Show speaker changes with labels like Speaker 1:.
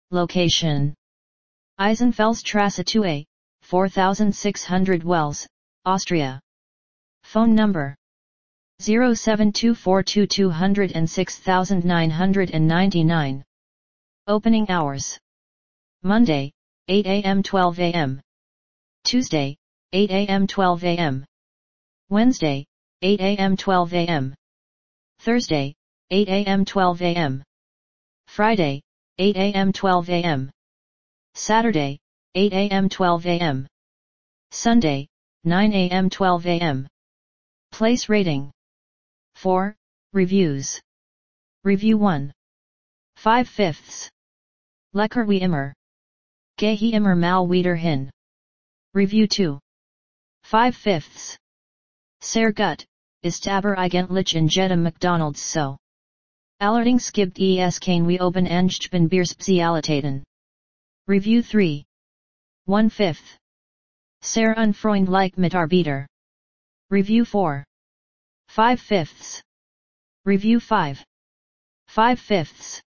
Speaker 1: Location: Eisenfelsstrasse 2A, 4600 Wels, Austria. Phone number: 07242206999. Opening hours: Monday, 8 a.m. 12 a.m. Tuesday, 8 a.m. 12 a.m. Wednesday, 8 a.m. 12 a.m. Thursday, 8 a.m. 12 a.m. Friday, 8 a.m. 12 a.m. Saturday, 8 a.m. 12 a.m. Sunday, 9 a.m. 12 a.m. Place rating: 4, reviews. Review 1. 5/5. Lecker wie immer. Gehe immer mal wieder hin. Review 2. 5/5. Sehr gut, ist aber eigentlich in jedem McDonald's so. Allerdings gibt es keine oben angeben Bierspezialitäten. Review 3. 1/5. Sehr unfreundlich Mitarbeiter. Review 4. 5/5. Review 5. 5/5.